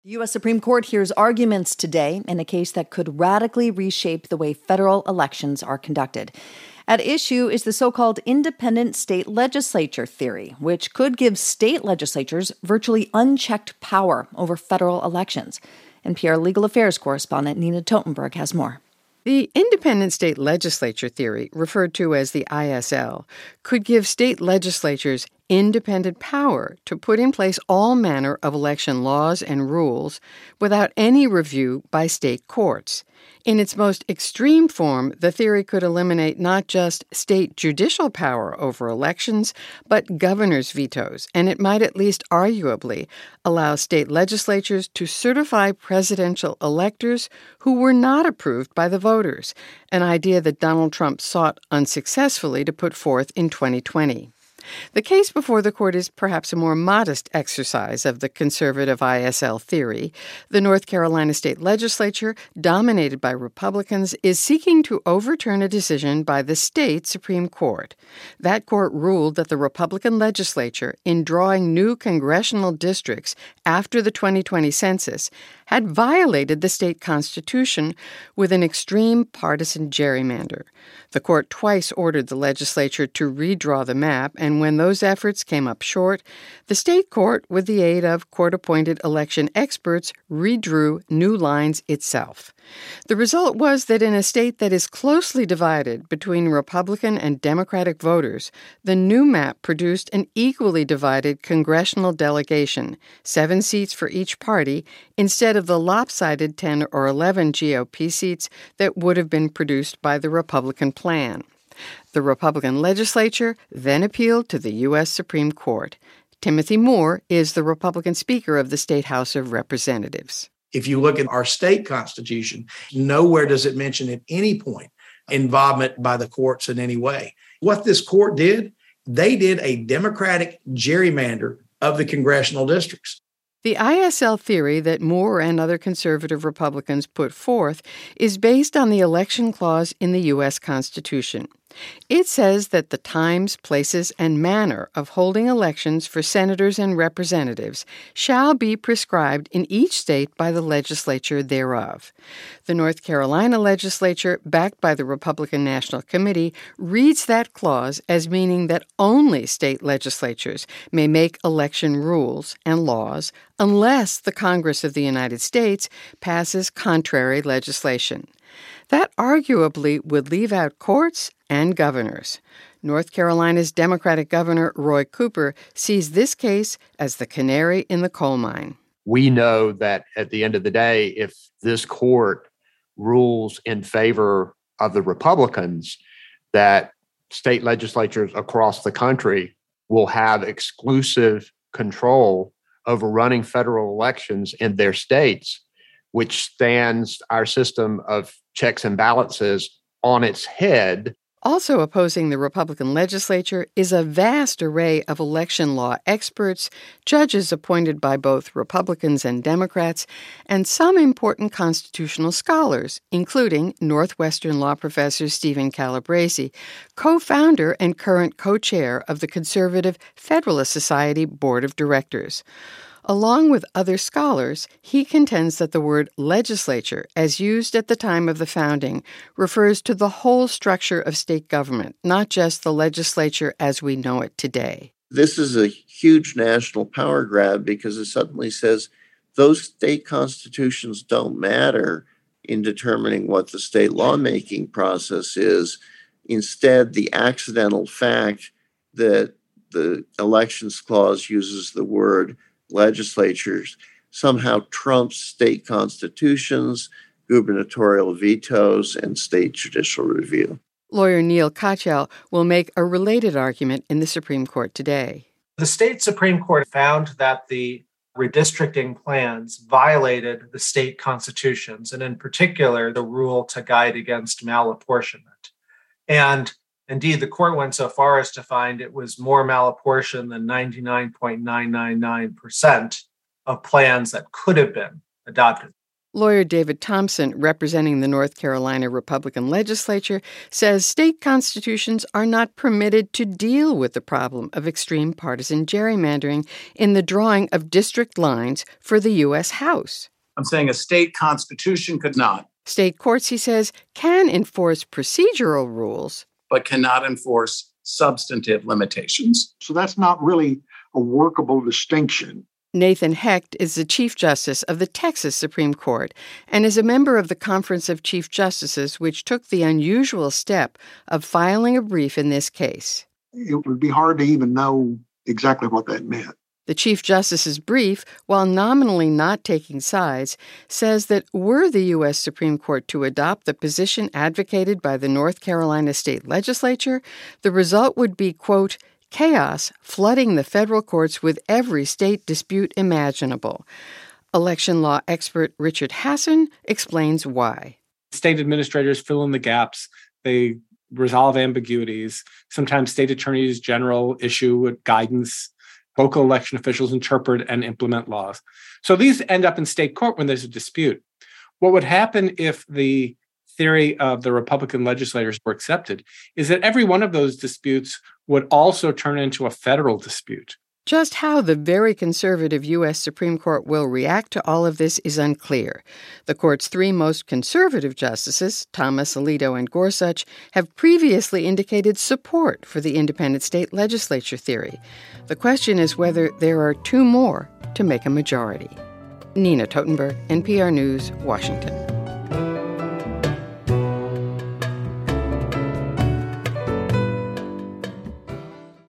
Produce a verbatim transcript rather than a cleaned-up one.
The U S Supreme Court hears arguments today in a case that could radically reshape the way federal elections are conducted. At issue is the so-called independent state legislature theory, which could give state legislatures virtually unchecked power over federal elections. N P R legal affairs correspondent Nina Totenberg has more. The independent state legislature theory, referred to as the I S L, could give state legislatures independent power to put in place all manner of election laws and rules without any review by state courts. In its most extreme form, the theory could eliminate not just state judicial power over elections, but governor's vetoes, and it might at least arguably allow state legislatures to certify presidential electors who were not approved by the voters, an idea that Donald Trump sought unsuccessfully to put forth in twenty twenty. The case before the court is perhaps a more modest exercise of the conservative I S L theory. The North Carolina state legislature, dominated by Republicans, is seeking to overturn a decision by the state Supreme Court. That court ruled that the Republican legislature, in drawing new congressional districts after the twenty twenty census, had violated the state constitution with an extreme partisan gerrymander. The court twice ordered the legislature to redraw the map, and when those efforts came up short, the state court, with the aid of court-appointed election experts, redrew new lines itself. The result was that in a state that is closely divided between Republican and Democratic voters, the new map produced an equally divided congressional delegation, seven seats for each party, instead of the lopsided ten or eleven G O P seats that would have been produced by the Republican plan. The Republican legislature then appealed to the U S Supreme Court. Timothy Moore is the Republican Speaker of the State House of Representatives. If you look at our state constitution, nowhere does it mention at any point involvement by the courts in any way. What this court did, they did a Democratic gerrymander of the congressional districts. The I S L theory that Moore and other conservative Republicans put forth is based on the election clause in the U S Constitution. It says that the times, places, and manner of holding elections for senators and representatives shall be prescribed in each state by the legislature thereof. The North Carolina legislature, backed by the Republican National Committee, reads that clause as meaning that only state legislatures may make election rules and laws unless the Congress of the United States passes contrary legislation. That arguably would leave out courts and governors. North Carolina's Democratic Governor Roy Cooper sees this case as the canary in the coal mine. We know that at the end of the day, if this court rules in favor of the Republicans, that state legislatures across the country will have exclusive control over running federal elections in their states, which stands our system of checks and balances on its head. Also opposing the Republican legislature is a vast array of election law experts, judges appointed by both Republicans and Democrats, and some important constitutional scholars, including Northwestern law professor Stephen Calabresi, co-founder and current co-chair of the conservative Federalist Society Board of Directors. Along with other scholars, he contends that the word legislature, as used at the time of the founding, refers to the whole structure of state government, not just the legislature as we know it today. This is a huge national power grab because it suddenly says those state constitutions don't matter in determining what the state lawmaking process is. Instead, the accidental fact that the elections clause uses the word legislatures somehow trumps state constitutions, gubernatorial vetoes, and state judicial review. Lawyer Neil Katyal will make a related argument in the Supreme Court today. The state Supreme Court found that the redistricting plans violated the state constitutions, and in particular, the rule to guide against malapportionment. And indeed, the court went so far as to find it was more malapportioned than ninety-nine point nine nine nine percent of plans that could have been adopted. Lawyer David Thompson, representing the North Carolina Republican legislature, says state constitutions are not permitted to deal with the problem of extreme partisan gerrymandering in the drawing of district lines for the U S House. I'm saying a state constitution could not. State courts, he says, can enforce procedural rules, but cannot enforce substantive limitations. So that's not really a workable distinction. Nathan Hecht is the Chief Justice of the Texas Supreme Court and is a member of the Conference of Chief Justices, which took the unusual step of filing a brief in this case. It would be hard to even know exactly what that meant. The Chief Justice's brief, while nominally not taking sides, says that were the U S Supreme Court to adopt the position advocated by the North Carolina state legislature, the result would be, quote, chaos flooding the federal courts with every state dispute imaginable. Election law expert Richard Hasson explains why. State administrators fill in the gaps. They resolve ambiguities. Sometimes state attorneys general issue guidance. Local election officials interpret and implement laws. So these end up in state court when there's a dispute. What would happen if the theory of the Republican legislators were accepted is that every one of those disputes would also turn into a federal dispute. Just how the very conservative U S Supreme Court will react to all of this is unclear. The court's three most conservative justices, Thomas, Alito, and Gorsuch, have previously indicated support for the independent state legislature theory. The question is whether there are two more to make a majority. Nina Totenberg, N P R News, Washington.